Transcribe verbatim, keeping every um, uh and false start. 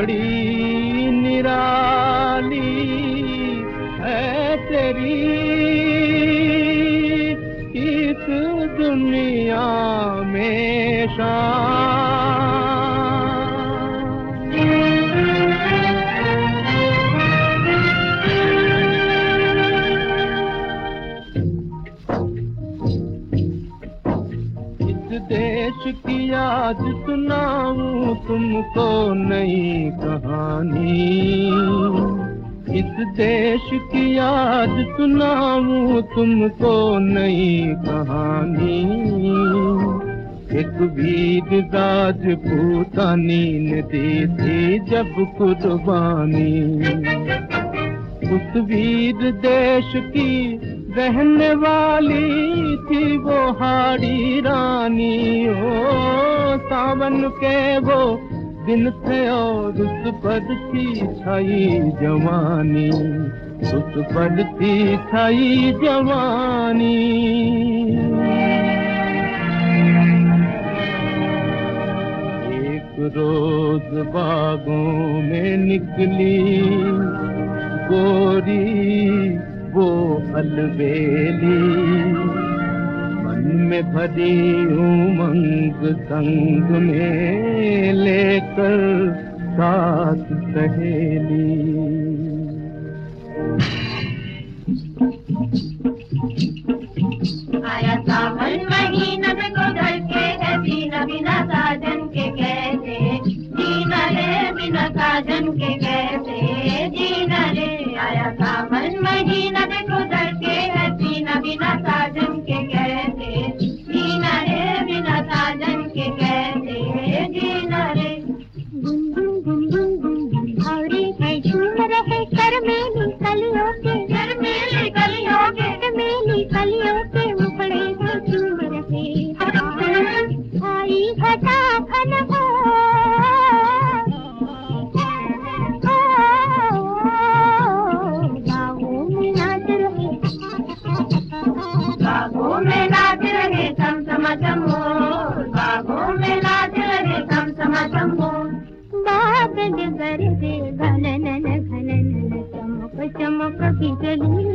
बड़ी निराली है तेरी इस दुनिया में शान। देश की याद सुनाऊं तुमको नई कहानी, इस देश की याद सुनाऊं तुमको नई कहानी। एक वीर राजपूतानी ने दी थी जब कुर्बानी, उस वीर देश की रहने वाली थी वो हाड़ी रानी। ओ सावन के वो दिन थे और उस पर थी छाई जवानी, उस पर थी छाई जवानी। एक रोज बागों में निकली गोरी वो अलबेली, मन में भरी उमंग संग में लेकर साथ सहेली। आया सावन महीना में गुजर के है जीना बिना साजन के कैसे जीना रे, बिना साजन के कैसे जीना रे। आया सावन महीना में गुजर के है जीना बिना साजन के कैसे जीना रे, बिना साजन के कैसे जीना रे। गुनगुन गुनगुन गुनगुन भौरे है झूम रहे कर मेली कलियों के, कर मेली कलियों के, कर मेली कलियों के मुखड़े से झूम रहे। आई घटा घन हो बागों में नाच रहे, बागों में नाच रहे सम सम समो, बागों में नाच रहे सम सम समो। बादल गरजे घनन घनन चमक चमक बिजली